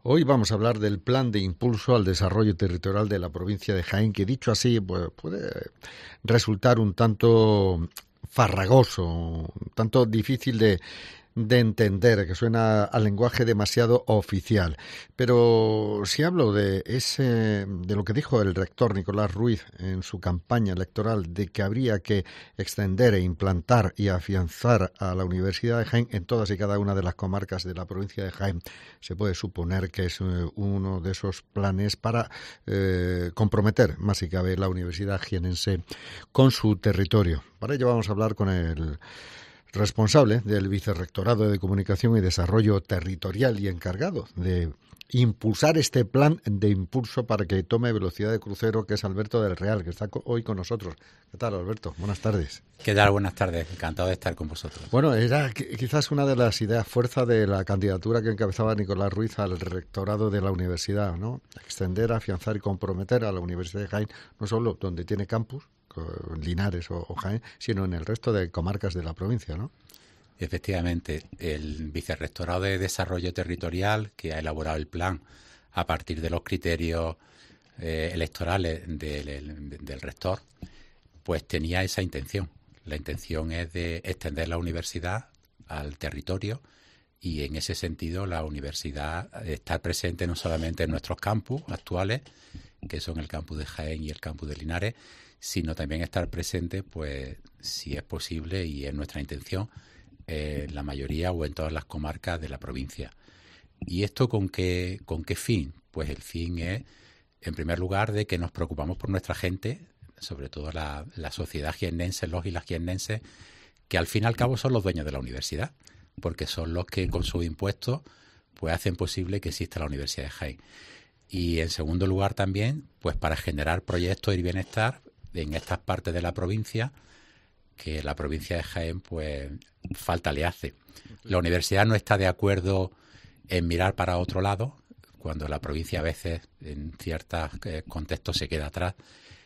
Hoy vamos a hablar del plan de impulso al desarrollo territorial de la provincia de Jaén, que dicho así pues, puede resultar un tanto farragoso, un tanto difícil de entender, que suena al lenguaje demasiado oficial. Pero si hablo de lo que dijo el rector Nicolás Ruiz en su campaña electoral, de que habría que extender e implantar y afianzar a la Universidad de Jaén en todas y cada una de las comarcas de la provincia de Jaén, se puede suponer que es uno de esos planes para comprometer, más si cabe, la Universidad jienense con su territorio. Para ello vamos a hablar con el responsable del Vicerrectorado de Comunicación y Desarrollo Territorial y encargado de impulsar este plan de impulso para que tome velocidad de crucero, que es Alberto del Real, que está hoy con nosotros. ¿Qué tal, Alberto? Buenas tardes. ¿Qué tal? Buenas tardes. Encantado de estar con vosotros. Bueno, era quizás una de las ideas fuerza de la candidatura que encabezaba Nicolás Ruiz al rectorado de la universidad, ¿no? Extender, afianzar y comprometer a la Universidad de Jaén, no solo donde tiene campus, Linares o Jaén, sino en el resto de comarcas de la provincia, ¿no? Efectivamente, el Vicerrectorado de Desarrollo Territorial, que ha elaborado el plan a partir de los criterios electorales del rector, pues tenía esa intención. La intención es de extender la universidad al territorio y en ese sentido la universidad está presente no solamente en nuestros campus actuales, que son el campus de Jaén y el campus de Linares, sino también estar presente, pues, si es posible y es nuestra intención, en la mayoría o en todas las comarcas de la provincia. ¿Y esto con qué fin? Pues el fin es, en primer lugar, de que nos preocupamos por nuestra gente, sobre todo la sociedad jiennense, los y las jiennenses, que al fin y al cabo son los dueños de la universidad, porque son los que con sus impuestos pues hacen posible que exista la Universidad de Jaén. Y en segundo lugar también, pues para generar proyectos y bienestar en estas partes de la provincia, que la provincia de Jaén pues falta le hace. La universidad no está de acuerdo en mirar para otro lado, cuando la provincia a veces en ciertos contextos se queda atrás,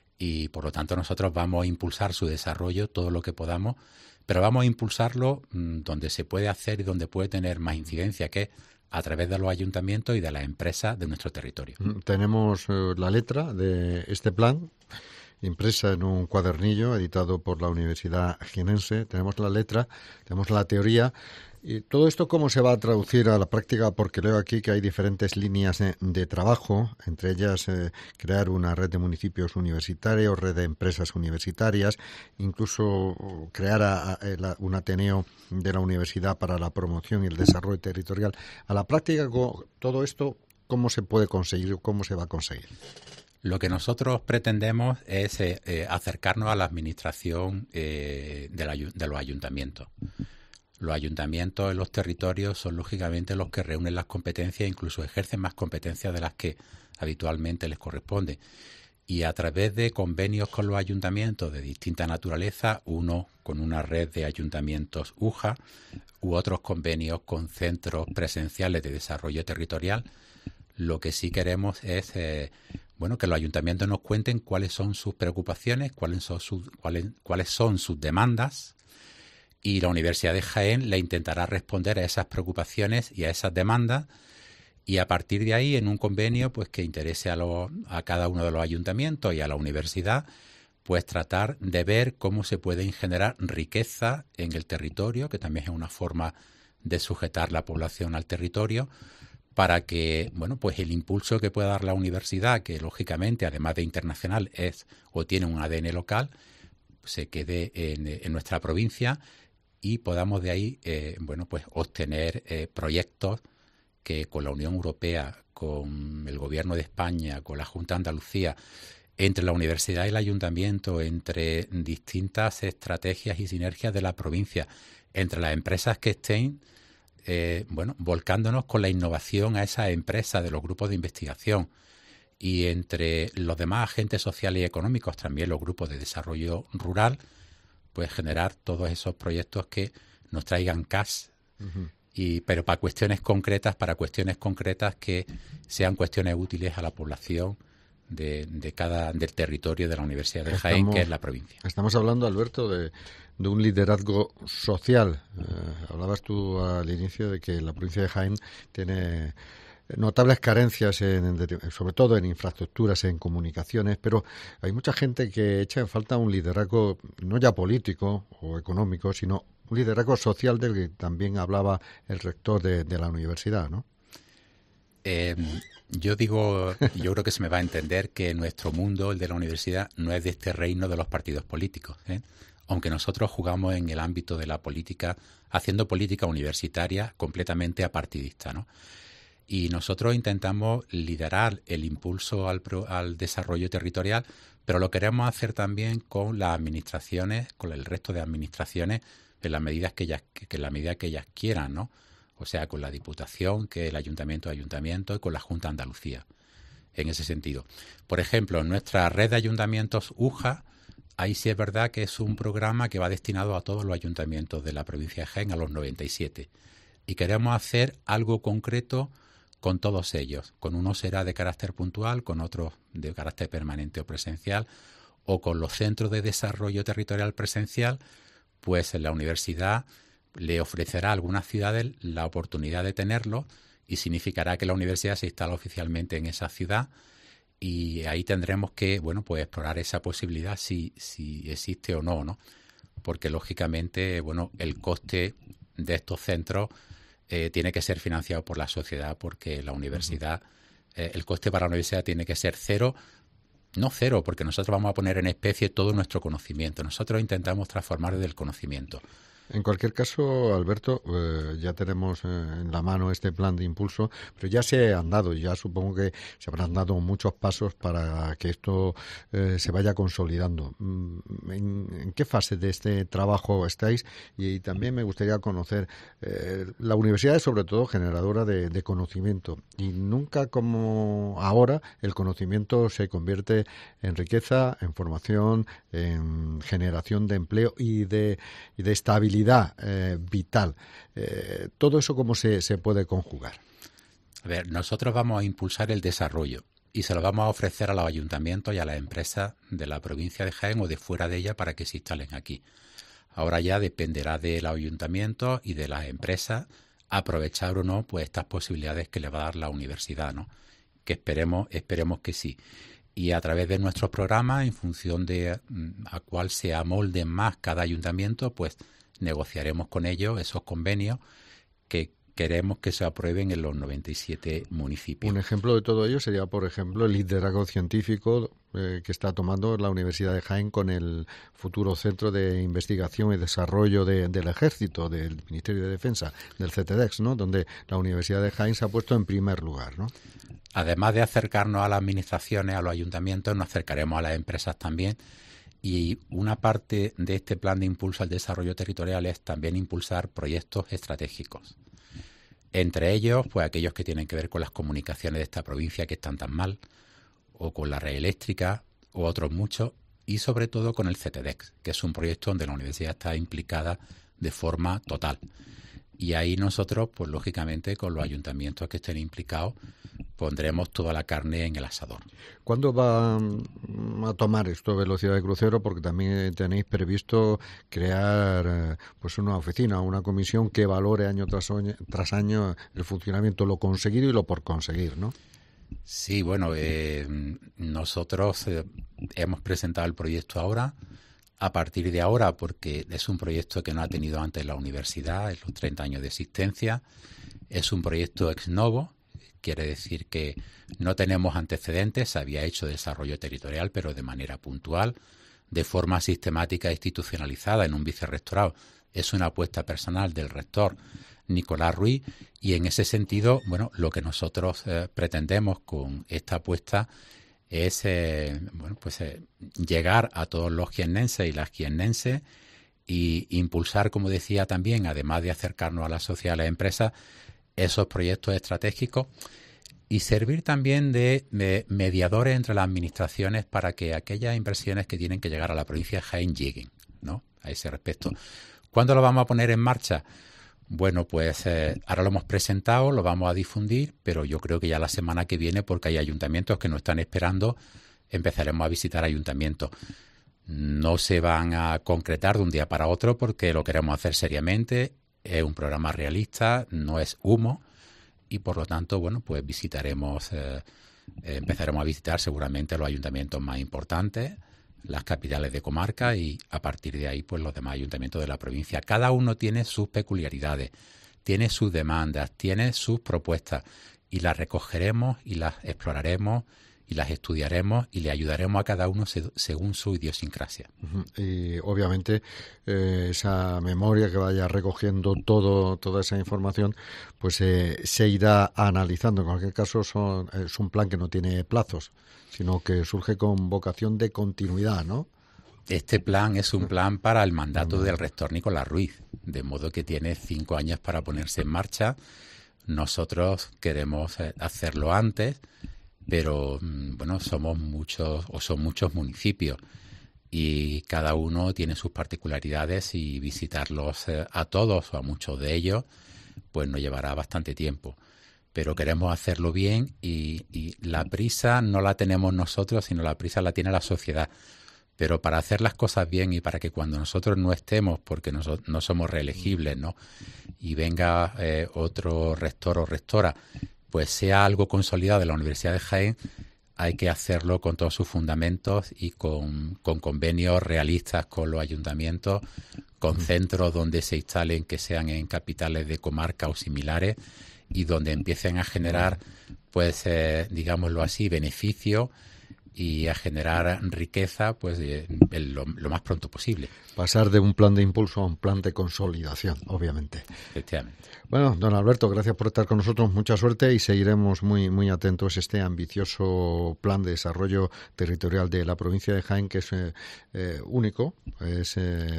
y por lo tanto nosotros vamos a impulsar su desarrollo todo lo que podamos, pero vamos a impulsarlo donde se puede hacer y donde puede tener más incidencia, que es a través de los ayuntamientos y de las empresas de nuestro territorio. Tenemos la letra de este plan impresa en un cuadernillo editado por la Universidad Jienense. Tenemos la letra, tenemos la teoría. ¿Y todo esto cómo se va a traducir a la práctica? Porque leo aquí que hay diferentes líneas de trabajo, entre ellas crear una red de municipios universitarios, red de empresas universitarias, incluso crear un Ateneo de la universidad para la promoción y el desarrollo territorial. A la práctica, todo esto, ¿cómo se puede conseguir? ¿Cómo se va a conseguir? Lo que nosotros pretendemos es acercarnos a la administración de los ayuntamientos. Los ayuntamientos en los territorios son lógicamente los que reúnen las competencias e incluso ejercen más competencias de las que habitualmente les corresponde. Y a través de convenios con los ayuntamientos de distinta naturaleza, uno con una red de ayuntamientos UJA u otros convenios con centros presenciales de desarrollo territorial, lo que sí queremos es que los ayuntamientos nos cuenten cuáles son sus preocupaciones, cuáles son sus demandas, y la Universidad de Jaén le intentará responder a esas preocupaciones y a esas demandas, y a partir de ahí, en un convenio pues que interese a cada uno de los ayuntamientos y a la universidad, pues tratar de ver cómo se puede generar riqueza en el territorio, que también es una forma de sujetar la población al territorio, para que, pues el impulso que pueda dar la universidad, que lógicamente, además de internacional, es o tiene un ADN local, se quede en nuestra provincia y podamos de ahí, pues obtener proyectos que con la Unión Europea, con el Gobierno de España, con la Junta de Andalucía, entre la universidad y el ayuntamiento, entre distintas estrategias y sinergias de la provincia, entre las empresas que estén, volcándonos con la innovación a esas empresas de los grupos de investigación, y entre los demás agentes sociales y económicos, también los grupos de desarrollo rural, pues generar todos esos proyectos que nos traigan cash, pero para cuestiones concretas que sean cuestiones útiles a la población del territorio de la Universidad de Jaén, que es la provincia. Estamos hablando, Alberto, de un liderazgo social. Hablabas tú al inicio de que la provincia de Jaén tiene notables carencias, sobre todo en infraestructuras, en comunicaciones, pero hay mucha gente que echa en falta un liderazgo, no ya político o económico, sino un liderazgo social del que también hablaba el rector de la universidad, ¿no? Yo creo que se me va a entender que nuestro mundo, el de la universidad, no es de este reino de los partidos políticos, ¿eh? Aunque nosotros jugamos en el ámbito de la política, haciendo política universitaria completamente apartidista, ¿no? Y nosotros intentamos liderar el impulso al desarrollo territorial, pero lo queremos hacer también con las administraciones, con el resto de administraciones, en la medida que ellas quieran, ¿no? O sea, con la Diputación, que el Ayuntamiento y con la Junta de Andalucía, en ese sentido. Por ejemplo, en nuestra red de ayuntamientos UJA, ahí sí es verdad que es un programa que va destinado a todos los ayuntamientos de la provincia de Jaén, a los 97. Y queremos hacer algo concreto con todos ellos. Con unos será de carácter puntual, con otros de carácter permanente o presencial, o con los centros de desarrollo territorial presencial, pues en la universidad le ofrecerá a algunas ciudades la oportunidad de tenerlo y significará que la universidad se instala oficialmente en esa ciudad y ahí tendremos que, bueno, pues explorar esa posibilidad si existe o no, ¿no? Porque lógicamente, bueno, el coste de estos centros tiene que ser financiado por la sociedad porque la universidad, el coste para la universidad tiene que ser cero. No cero, porque nosotros vamos a poner en especie todo nuestro conocimiento. Nosotros intentamos transformar desde el conocimiento. En cualquier caso, Alberto, ya tenemos en la mano este plan de impulso, pero ya se han dado, ya supongo que se habrán dado muchos pasos para que esto se vaya consolidando. ¿En qué fase de este trabajo estáis? Y también me gustaría conocer, la universidad es sobre todo generadora de conocimiento y nunca como ahora el conocimiento se convierte en riqueza, en formación, en generación de empleo y de estabilidad vital. ¿Todo eso cómo se puede conjugar? A ver, nosotros vamos a impulsar el desarrollo y se lo vamos a ofrecer a los ayuntamientos y a las empresas de la provincia de Jaén o de fuera de ella para que se instalen aquí. Ahora ya dependerá de los ayuntamientos y de las empresas aprovechar o no pues estas posibilidades que le va a dar la universidad, ¿no? Que esperemos que sí. Y a través de nuestros programas, en función de a cuál se amolden más cada ayuntamiento, pues negociaremos con ellos esos convenios que queremos que se aprueben en los 97 municipios. Un ejemplo de todo ello sería, por ejemplo, el liderazgo científico que está tomando la Universidad de Jaén con el futuro Centro de Investigación y Desarrollo del Ejército, del Ministerio de Defensa, del CETEDEX, ¿no? Donde la Universidad de Jaén se ha puesto en primer lugar, ¿no? Además de acercarnos a las administraciones, a los ayuntamientos, nos acercaremos a las empresas también. Y una parte de este plan de impulso al desarrollo territorial es también impulsar proyectos estratégicos. Entre ellos, pues aquellos que tienen que ver con las comunicaciones de esta provincia que están tan mal, o con la red eléctrica, o otros muchos, y sobre todo con el CETEDEX, que es un proyecto donde la universidad está implicada de forma total. Y ahí nosotros, pues lógicamente, con los ayuntamientos que estén implicados, pondremos toda la carne en el asador. ¿Cuándo va a tomar esto velocidad de crucero? Porque también tenéis previsto crear pues una oficina, una comisión que valore año tras año el funcionamiento, lo conseguido y lo por conseguir, ¿no? Sí, bueno, nosotros hemos presentado el proyecto ahora. A partir de ahora, porque es un proyecto que no ha tenido antes la universidad en los 30 años de existencia, es un proyecto ex novo, quiere decir que no tenemos antecedentes, se había hecho desarrollo territorial, pero de manera puntual, de forma sistemática e institucionalizada en un vicerrectorado. Es una apuesta personal del rector Nicolás Ruiz y en ese sentido, bueno, lo que nosotros pretendemos con esta apuesta es llegar a todos los jiennenses y las jiennenses y impulsar, como decía también, además de acercarnos a la sociedad, a las empresas, esos proyectos estratégicos y servir también de mediadores entre las administraciones para que aquellas inversiones que tienen que llegar a la provincia de Jaén lleguen, ¿no? A ese respecto. ¿Cuándo lo vamos a poner en marcha? Bueno, pues ahora lo hemos presentado, lo vamos a difundir, pero yo creo que ya la semana que viene, porque hay ayuntamientos que nos están esperando, empezaremos a visitar ayuntamientos. No se van a concretar de un día para otro porque lo queremos hacer seriamente, es un programa realista, no es humo y por lo tanto, bueno, pues empezaremos a visitar seguramente los ayuntamientos más importantes, las capitales de comarca y a partir de ahí pues los demás ayuntamientos de la provincia. Cada uno tiene sus peculiaridades, tiene sus demandas, tiene sus propuestas y las recogeremos y las exploraremos y las estudiaremos y le ayudaremos a cada uno según su idiosincrasia. Y obviamente esa memoria que vaya recogiendo toda esa información, pues se irá analizando. En cualquier caso es un plan que no tiene plazos, sino que surge con vocación de continuidad, ¿no? Este plan es un plan para el mandato del rector Nicolás Ruiz, de modo que tiene 5 años para ponerse en marcha. Nosotros queremos hacerlo antes, pero bueno, son muchos municipios y cada uno tiene sus particularidades y visitarlos a todos o a muchos de ellos pues nos llevará bastante tiempo. Pero queremos hacerlo bien y la prisa no la tenemos nosotros, sino la prisa la tiene la sociedad. Pero para hacer las cosas bien y para que cuando nosotros no estemos, porque no somos reelegibles, ¿no? Y venga otro rector o rectora, pues sea algo consolidado de la Universidad de Jaén, hay que hacerlo con todos sus fundamentos y con convenios realistas con los ayuntamientos, con centros donde se instalen que sean en capitales de comarca o similares y donde empiecen a generar, pues, digámoslo así, beneficio y a generar riqueza pues lo más pronto posible. Pasar de un plan de impulso a un plan de consolidación, obviamente. Efectivamente. Bueno, don Alberto, gracias por estar con nosotros, mucha suerte y seguiremos muy atentos a este ambicioso plan de desarrollo territorial de la provincia de Jaén, que es único, es,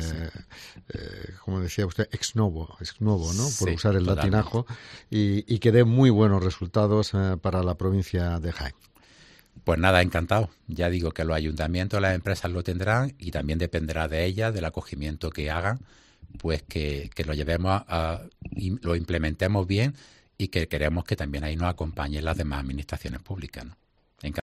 como decía usted, ex novo, ¿no? Por usar el latinajo, y que dé muy buenos resultados para la provincia de Jaén. Pues nada, encantado. Ya digo que los ayuntamientos, las empresas lo tendrán y también dependerá de ellas, del acogimiento que hagan, pues que lo llevemos y lo implementemos bien y que queremos que también ahí nos acompañen las demás administraciones públicas, ¿no?